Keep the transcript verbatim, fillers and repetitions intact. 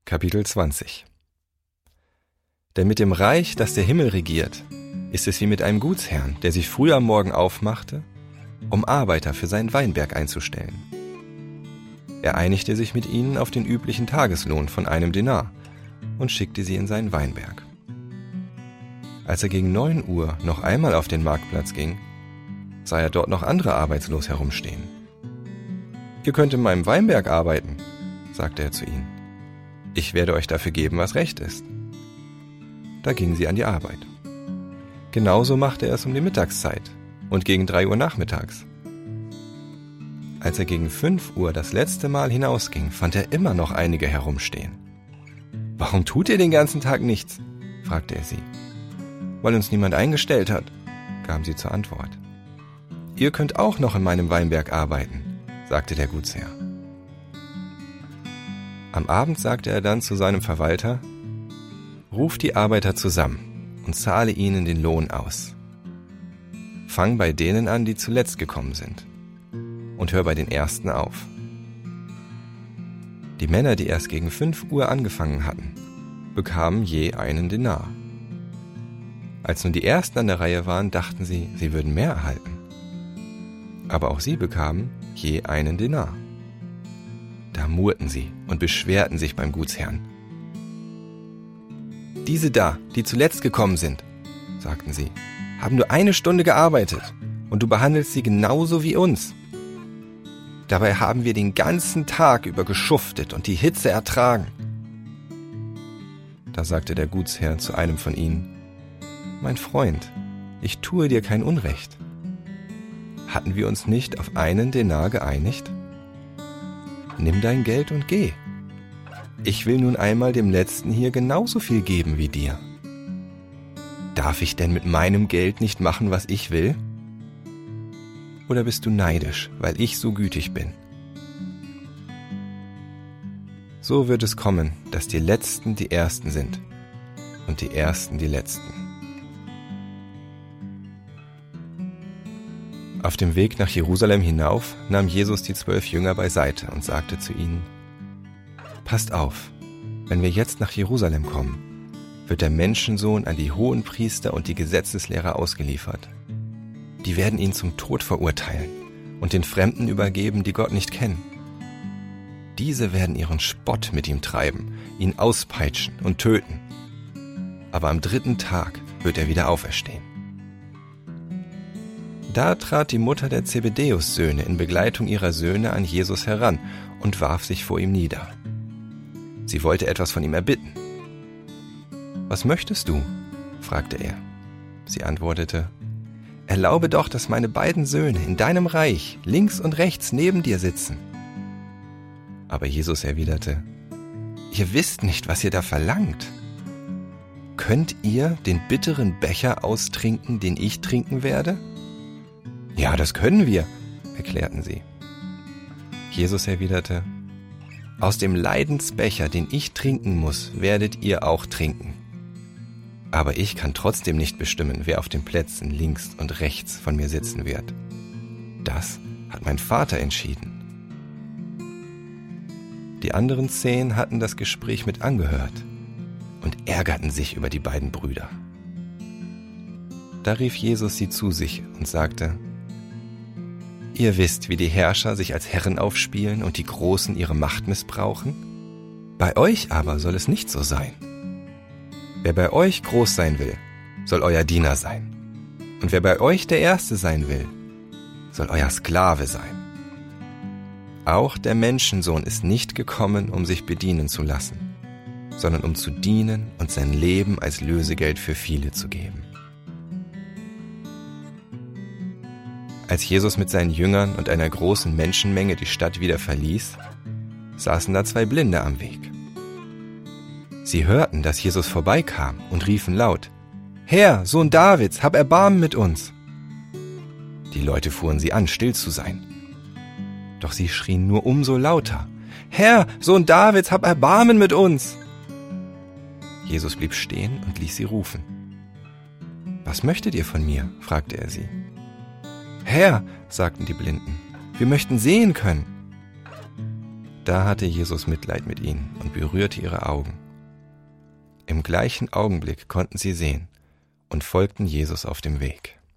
Kapitel zwanzig. Denn mit dem Reich, das der Himmel regiert, ist es wie mit einem Gutsherrn, der sich früh am Morgen aufmachte, um Arbeiter für seinen Weinberg einzustellen. Er einigte sich mit ihnen auf den üblichen Tageslohn von einem Denar und schickte sie in seinen Weinberg. Als er gegen neun Uhr noch einmal auf den Marktplatz ging, sah er dort noch andere arbeitslos herumstehen. »Ihr könnt in meinem Weinberg arbeiten«, sagte er zu ihnen. »Ich werde euch dafür geben, was recht ist.« Da gingen sie an die Arbeit. Genauso machte er es um die Mittagszeit und gegen drei Uhr nachmittags. Als er gegen fünf Uhr das letzte Mal hinausging, fand er immer noch einige herumstehen. »Warum tut ihr den ganzen Tag nichts?« fragte er sie. »Weil uns niemand eingestellt hat«, gaben sie zur Antwort. »Ihr könnt auch noch in meinem Weinberg arbeiten«, sagte der Gutsherr. Am Abend sagte er dann zu seinem Verwalter: »Ruf die Arbeiter zusammen und zahle ihnen den Lohn aus. Fang bei denen an, die zuletzt gekommen sind, und hör bei den Ersten auf.« Die Männer, die erst gegen fünf Uhr angefangen hatten, bekamen je einen Denar. Als nun die Ersten an der Reihe waren, dachten sie, sie würden mehr erhalten. Aber auch sie bekamen je einen Denar. Da murrten sie und beschwerten sich beim Gutsherrn. »Diese da, die zuletzt gekommen sind«, sagten sie, »haben nur eine Stunde gearbeitet und du behandelst sie genauso wie uns. Dabei haben wir den ganzen Tag über geschuftet und die Hitze ertragen.« Da sagte der Gutsherr zu einem von ihnen: »Mein Freund, ich tue dir kein Unrecht. Hatten wir uns nicht auf einen Denar geeinigt? Nimm dein Geld und geh. Ich will nun einmal dem Letzten hier genauso viel geben wie dir. Darf ich denn mit meinem Geld nicht machen, was ich will? Oder bist du neidisch, weil ich so gütig bin?« So wird es kommen, dass die Letzten die Ersten sind und die Ersten die Letzten. Auf dem Weg nach Jerusalem hinauf nahm Jesus die zwölf Jünger beiseite und sagte zu ihnen: »Passt auf, wenn wir jetzt nach Jerusalem kommen, wird der Menschensohn an die Hohenpriester und die Gesetzeslehrer ausgeliefert. Die werden ihn zum Tod verurteilen und den Fremden übergeben, die Gott nicht kennen. Diese werden ihren Spott mit ihm treiben, ihn auspeitschen und töten. Aber am dritten Tag wird er wieder auferstehen.« Da trat die Mutter der Zebedäus-Söhne in Begleitung ihrer Söhne an Jesus heran und warf sich vor ihm nieder. Sie wollte etwas von ihm erbitten. »Was möchtest du?« fragte er. Sie antwortete: »Erlaube doch, dass meine beiden Söhne in deinem Reich links und rechts neben dir sitzen.« Aber Jesus erwiderte: »Ihr wisst nicht, was ihr da verlangt. Könnt ihr den bitteren Becher austrinken, den ich trinken werde?« »Ja, das können wir«, erklärten sie. Jesus erwiderte: »Aus dem Leidensbecher, den ich trinken muss, werdet ihr auch trinken. Aber ich kann trotzdem nicht bestimmen, wer auf den Plätzen links und rechts von mir sitzen wird. Das hat mein Vater entschieden.« Die anderen zehn hatten das Gespräch mit angehört und ärgerten sich über die beiden Brüder. Da rief Jesus sie zu sich und sagte: »Ihr wisst, wie die Herrscher sich als Herren aufspielen und die Großen ihre Macht missbrauchen? Bei euch aber soll es nicht so sein. Wer bei euch groß sein will, soll euer Diener sein. Und wer bei euch der Erste sein will, soll euer Sklave sein. Auch der Menschensohn ist nicht gekommen, um sich bedienen zu lassen, sondern um zu dienen und sein Leben als Lösegeld für viele zu geben.« Als Jesus mit seinen Jüngern und einer großen Menschenmenge die Stadt wieder verließ, saßen da zwei Blinde am Weg. Sie hörten, dass Jesus vorbeikam und riefen laut: »Herr, Sohn Davids, hab Erbarmen mit uns!« Die Leute fuhren sie an, still zu sein. Doch sie schrien nur umso lauter: »Herr, Sohn Davids, hab Erbarmen mit uns!« Jesus blieb stehen und ließ sie rufen. »Was möchtet ihr von mir?« fragte er sie. »Herr«, sagten die Blinden, »wir möchten sehen können.« Da hatte Jesus Mitleid mit ihnen und berührte ihre Augen. Im gleichen Augenblick konnten sie sehen und folgten Jesus auf dem Weg.